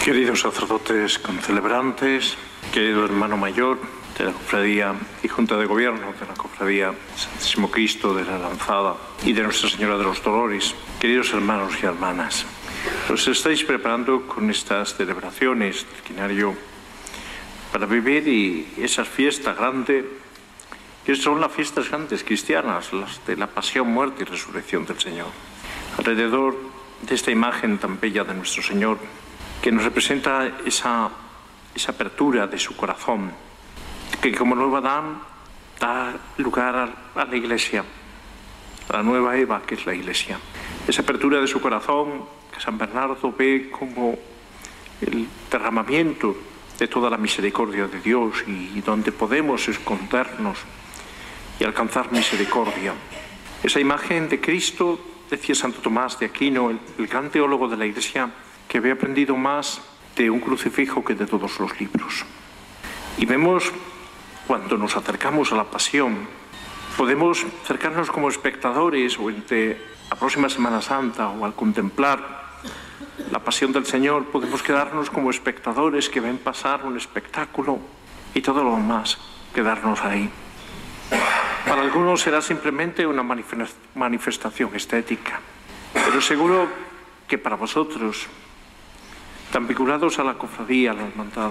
Queridos sacerdotes concelebrantes, querido hermano mayor de la Cofradía y Junta de Gobierno de la Cofradía Santísimo Cristo de la Lanzada y de Nuestra Señora de los Dolores, queridos hermanos y hermanas, os estáis preparando con estas celebraciones del quinario para vivir esas fiestas grandes, que son las fiestas grandes cristianas, las de la pasión, muerte y resurrección del Señor. Alrededor de esta imagen tan bella de nuestro Señor, que nos representa esa apertura de su corazón, que como nuevo Adán da lugar a la Iglesia, a la nueva Eva que es la Iglesia. Esa apertura de su corazón que San Bernardo ve como el derramamiento de toda la misericordia de Dios y donde podemos escondernos y alcanzar misericordia. Esa imagen de Cristo, decía Santo Tomás de Aquino, el gran teólogo de la Iglesia, que había aprendido más de un crucifijo que de todos los libros. Y vemos, cuando nos acercamos a la pasión, podemos acercarnos como espectadores o entre la próxima Semana Santa o al contemplar la pasión del Señor, podemos quedarnos como espectadores que ven pasar un espectáculo y todo lo demás, quedarnos ahí. Para algunos será simplemente una manifestación estética, pero seguro que para vosotros, tan vinculados a la cofradía, a la hermandad,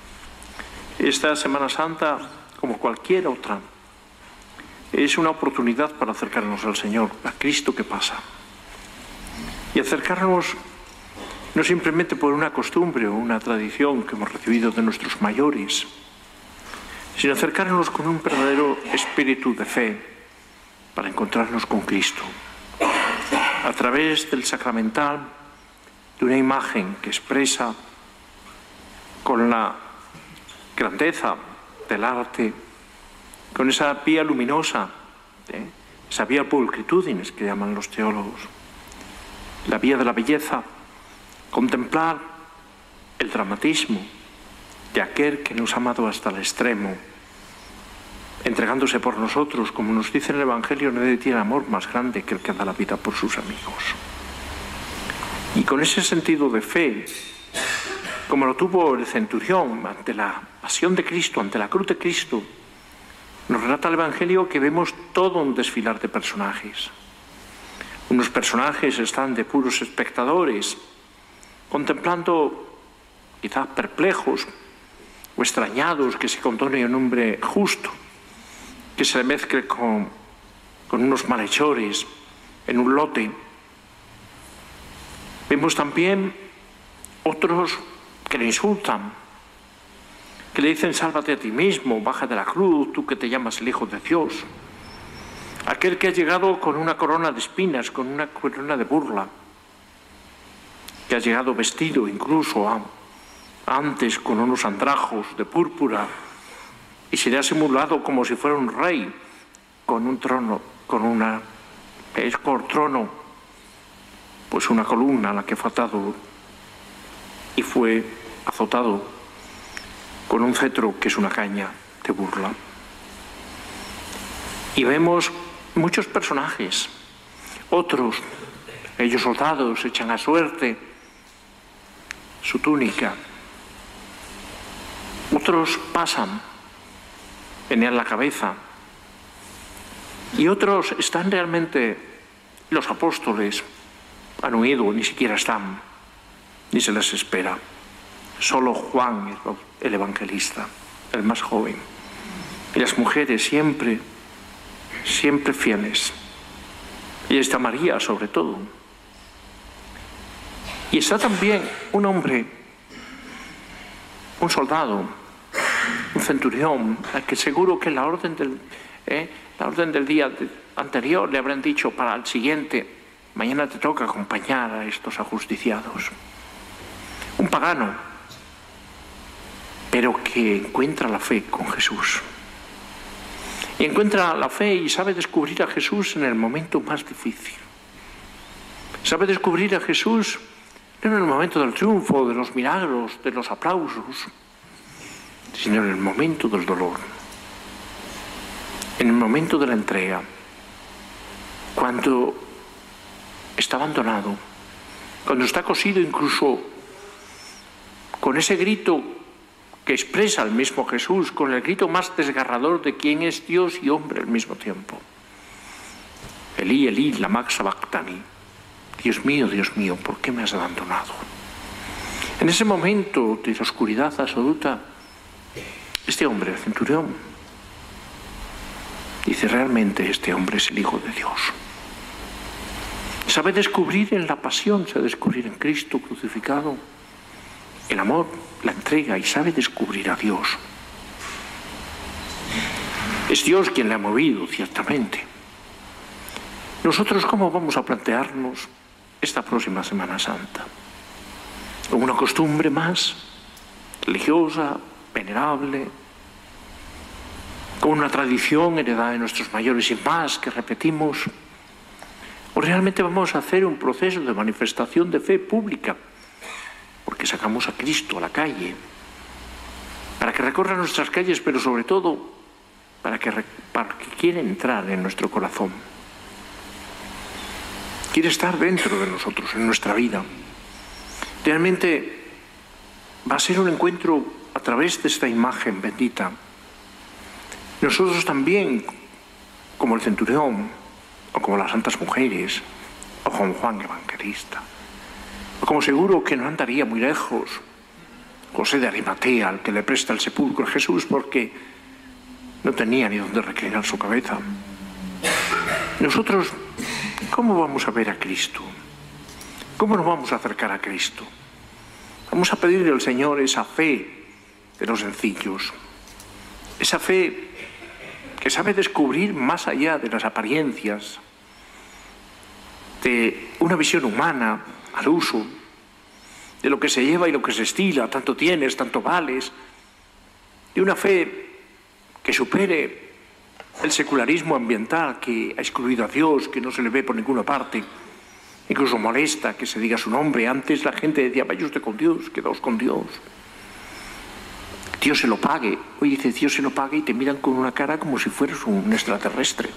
esta Semana Santa, como cualquier otra, es una oportunidad para acercarnos al Señor, a Cristo que pasa. Y acercarnos no simplemente por una costumbre o una tradición que hemos recibido de nuestros mayores, sino acercarnos con un verdadero espíritu de fe para encontrarnos con Cristo, a través del sacramental, de una imagen que expresa con la grandeza del arte, con esa vía luminosa, esa vía pulcritudines que llaman los teólogos, la vía de la belleza, contemplar el dramatismo de aquel que nos ha amado hasta el extremo, entregándose por nosotros, como nos dice en el Evangelio, nadie tiene amor más grande que el que da la vida por sus amigos. Y con ese sentido de fe, como lo tuvo el centurión ante la pasión de Cristo, ante la cruz de Cristo, nos relata el Evangelio que vemos todo un desfilar de personajes. Unos personajes están de puros espectadores, contemplando, quizás perplejos o extrañados, que se condone un hombre justo, que se mezcle con unos malhechores en un lote. Vemos también otros que le insultan, que le dicen: sálvate a ti mismo, baja de la cruz, tú que te llamas el Hijo de Dios. Aquel que ha llegado con una corona de espinas, con una corona de burla, que ha llegado vestido incluso antes con unos andrajos de púrpura y se le ha simulado como si fuera un rey con un trono, con una trono, pues una columna a la que fue atado y fue azotado con un cetro que es una caña de burla. Y vemos muchos personajes, otros, ellos soldados, echan a suerte su túnica, otros pasan, venían la cabeza, y otros están realmente, los apóstoles han huido, ni siquiera están, ni se les espera. Solo Juan, el evangelista, el más joven. Y las mujeres siempre fieles. Y está María, sobre todo. Y está también un hombre, un soldado, un centurión, al que seguro que la orden del día anterior le habrán dicho para el siguiente: mañana te toca acompañar a estos ajusticiados. Un pagano, pero que encuentra la fe con Jesús. Y encuentra la fe y sabe descubrir a Jesús en el momento más difícil. Sabe descubrir a Jesús no en el momento del triunfo, de los milagros, de los aplausos, sino en el momento del dolor, en el momento de la entrega, cuando está abandonado, cuando está cosido incluso con ese grito que expresa el mismo Jesús, con el grito más desgarrador de quién es Dios y hombre al mismo tiempo. Elí, Elí, lama sabactani. Dios mío, ¿por qué me has abandonado? En ese momento de oscuridad absoluta, este hombre, el centurión, dice: realmente este hombre es el Hijo de Dios. Sabe descubrir en la pasión, sabe descubrir en Cristo crucificado el amor, la entrega, y sabe descubrir a Dios. Es Dios quien le ha movido, ciertamente. Nosotros, ¿cómo vamos a plantearnos esta próxima Semana Santa? ¿Como una costumbre más religiosa, venerable, con una tradición heredada de nuestros mayores y más que repetimos? ¿O realmente vamos a hacer un proceso de manifestación de fe pública? Porque sacamos a Cristo a la calle, para que recorra nuestras calles, pero sobre todo para que quiera entrar en nuestro corazón. Quiere estar dentro de nosotros, en nuestra vida. Realmente va a ser un encuentro a través de esta imagen bendita. Nosotros también, como el centurión, o como las santas mujeres, o como Juan Evangelista, o como seguro que no andaría muy lejos José de Arimatea, al que le presta el sepulcro a Jesús porque no tenía ni dónde reclinar su cabeza. Nosotros, ¿cómo vamos a ver a Cristo? ¿Cómo nos vamos a acercar a Cristo? Vamos a pedirle al Señor esa fe de los sencillos, esa fe que sabe descubrir más allá de las apariencias, de una visión humana al uso, de lo que se lleva y lo que se estila, tanto tienes, tanto vales, de una fe que supere el secularismo ambiental que ha excluido a Dios, que no se le ve por ninguna parte, incluso molesta que se diga su nombre. Antes la gente decía: vaya usted con Dios, quedaos con Dios. Dios se lo pague. Hoy dice: Dios se lo pague, y te miran con una cara como si fueras un extraterrestre.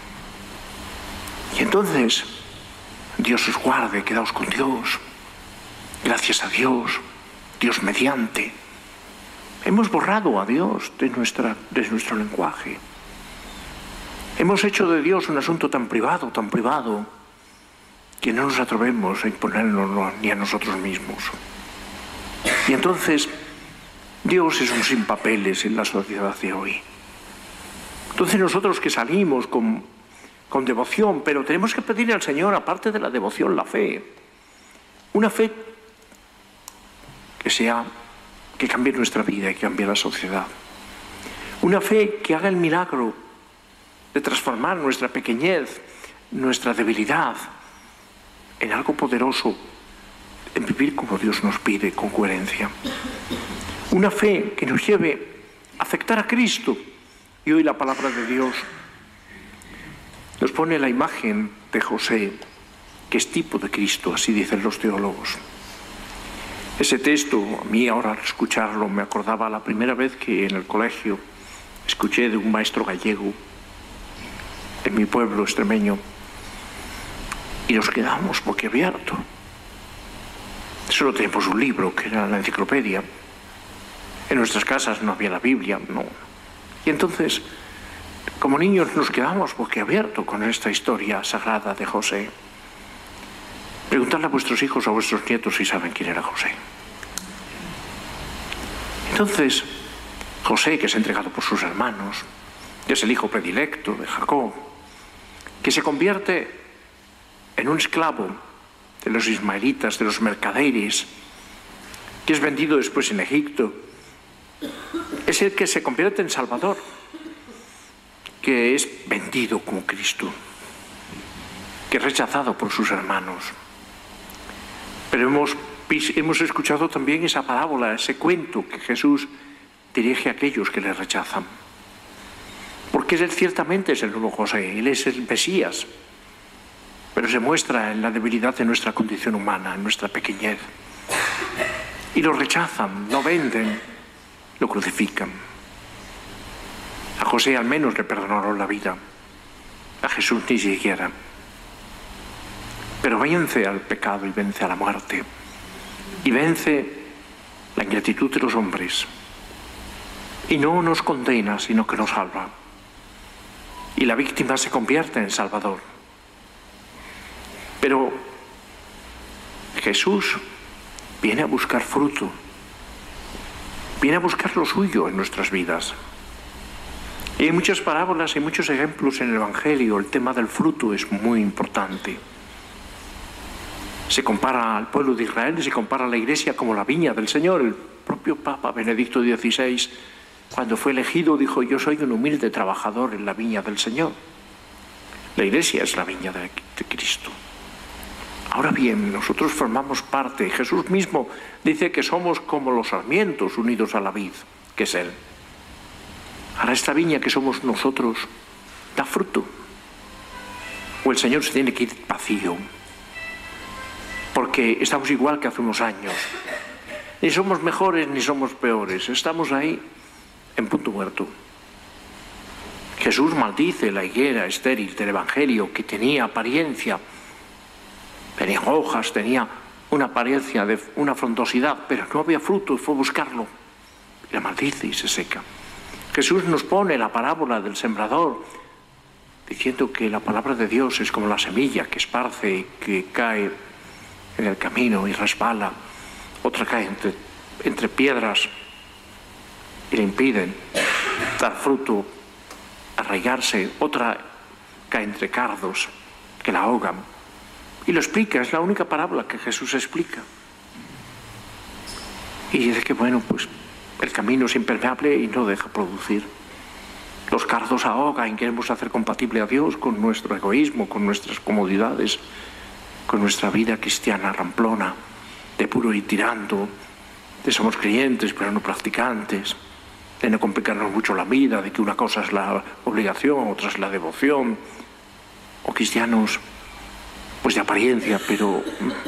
Y entonces, Dios os guarde, quedaos con Dios. Gracias a Dios, Dios mediante. Hemos borrado a Dios de nuestro lenguaje. Hemos hecho de Dios un asunto tan privado, que no nos atrevemos a imponernos ni a nosotros mismos. Y entonces, Dios es un sin papeles en la sociedad de hoy. Entonces nosotros que salimos con devoción, pero tenemos que pedirle al Señor, aparte de la devoción, la fe. Una fe que cambie nuestra vida y que cambie la sociedad. Una fe que haga el milagro de transformar nuestra pequeñez, nuestra debilidad, en algo poderoso, en vivir como Dios nos pide, con coherencia. Una fe que nos lleve a aceptar a Cristo. Y hoy la palabra de Dios nos pone la imagen de José, que es tipo de Cristo, así dicen los teólogos. Ese texto, a mí ahora al escucharlo, me acordaba la primera vez que en el colegio escuché de un maestro gallego en mi pueblo extremeño, y nos quedamos boquiabiertos. Solo teníamos un libro, que era la enciclopedia. En nuestras casas no había la Biblia, no. Y entonces, como niños, nos quedamos boquiabiertos con esta historia sagrada de José. Preguntadle a vuestros hijos o a vuestros nietos si saben quién era José. Entonces, José, que es entregado por sus hermanos, que es el hijo predilecto de Jacob, que se convierte en un esclavo de los ismaelitas, de los mercaderes, que es vendido después en Egipto, es el que se convierte en Salvador, que es vendido como Cristo, que es rechazado por sus hermanos. Pero hemos escuchado también esa parábola, ese cuento que Jesús dirige a aquellos que le rechazan. Porque Él ciertamente es el nuevo José, Él es el Mesías, pero se muestra en la debilidad de nuestra condición humana, en nuestra pequeñez. Y lo rechazan, lo venden, lo crucifican. A José al menos le perdonaron la vida, a Jesús ni siquiera. Pero vence al pecado y vence a la muerte. Y vence la ingratitud de los hombres. Y no nos condena, sino que nos salva. Y la víctima se convierte en salvador. Pero Jesús viene a buscar fruto, viene a buscar lo suyo en nuestras vidas. Y hay muchas parábolas y muchos ejemplos en el Evangelio. El tema del fruto es muy importante. Se compara al pueblo de Israel y se compara a la Iglesia como la viña del Señor. El propio Papa Benedicto XVI, cuando fue elegido, dijo: yo soy un humilde trabajador en la viña del Señor. La Iglesia es la viña de Cristo. Ahora bien, nosotros formamos parte. Jesús mismo dice que somos como los sarmientos unidos a la vid, que es Él. Ahora esta viña que somos nosotros da fruto. O el Señor se tiene que ir vacío, porque estamos igual que hace unos años. Ni somos mejores ni somos peores. Estamos ahí en punto muerto. Jesús maldice la higuera estéril del Evangelio, que tenía apariencia, tenía hojas, tenía una apariencia de una frondosidad, pero no había fruto, y fue a buscarlo. Y la maldice y se seca. Jesús nos pone la parábola del sembrador, diciendo que la palabra de Dios es como la semilla que esparce y que cae en el camino y resbala. Otra cae entre piedras y le impiden dar fruto, arraigarse. Otra cae entre cardos que la ahogan. Y lo explica, es la única parábola que Jesús explica. Y dice que bueno, pues el camino es impermeable y no deja producir. Los cardos ahogan y queremos hacer compatible a Dios con nuestro egoísmo, con nuestras comodidades, con nuestra vida cristiana ramplona, de puro ir tirando, de somos creyentes pero no practicantes, de no complicarnos mucho la vida, de que una cosa es la obligación, otra es la devoción, o cristianos pues de apariencia, pero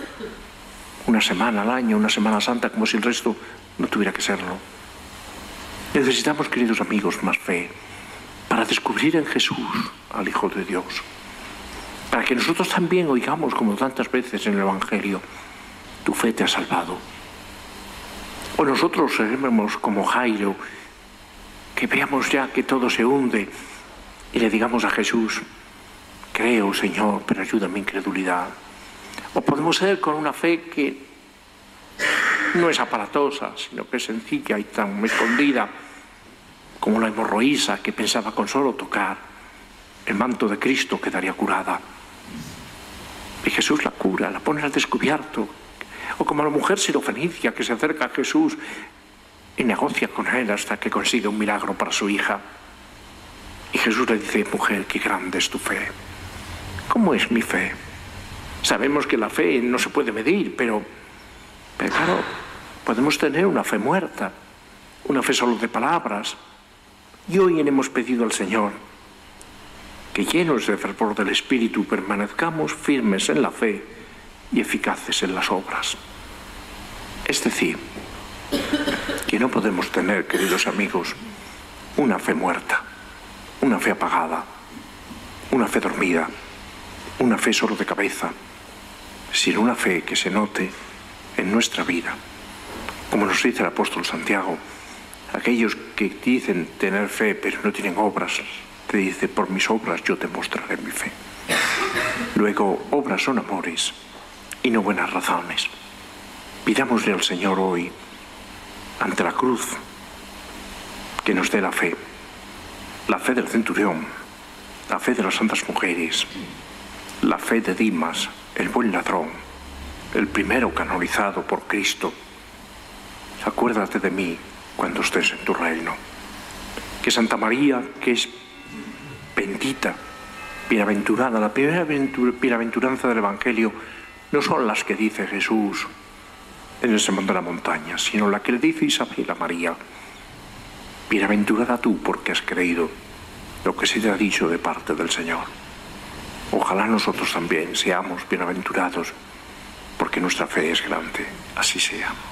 una semana al año, una Semana Santa, como si el resto no tuviera que serlo. Necesitamos, queridos amigos, más fe para descubrir en Jesús al Hijo de Dios, para que nosotros también oigamos, como tantas veces en el Evangelio: tu fe te ha salvado. O nosotros seremos como Jairo, que veamos ya que todo se hunde y le digamos a Jesús: creo, Señor, pero ayuda a mi incredulidad. O podemos ser con una fe que no es aparatosa, sino que es sencilla y tan escondida como la hemorroísa, que pensaba con solo tocar el manto de Cristo quedaría curada. Y Jesús la cura, la pone al descubierto. O como la mujer sirofenicia, que se acerca a Jesús y negocia con él hasta que consigue un milagro para su hija. Y Jesús le dice: mujer, qué grande es tu fe. ¿Cómo es mi fe? Sabemos que la fe no se puede medir, pero claro, podemos tener una fe muerta, una fe solo de palabras. Y hoy hemos pedido al Señor que, llenos de fervor del Espíritu, permanezcamos firmes en la fe y eficaces en las obras. Es decir, que no podemos tener, queridos amigos, una fe muerta, una fe apagada, una fe dormida, una fe solo de cabeza, sino una fe que se note en nuestra vida. Como nos dice el apóstol Santiago, aquellos que dicen tener fe pero no tienen obras, te dice: por mis obras yo te mostraré mi fe. Luego, obras son amores y no buenas razones. Pidámosle al Señor hoy, ante la cruz, que nos dé la fe del centurión, la fe de las santas mujeres, la fe de Dimas, el buen ladrón, el primero canonizado por Cristo. Acuérdate de mí cuando estés en tu reino. Que Santa María, que es bendita, bienaventurada, la primera bienaventuranza del Evangelio, no son las que dice Jesús en el Sermón de la Montaña, sino la que le dice Isabel a María: bienaventurada tú porque has creído lo que se te ha dicho de parte del Señor. Ojalá nosotros también seamos bienaventurados, porque nuestra fe es grande. Así sea.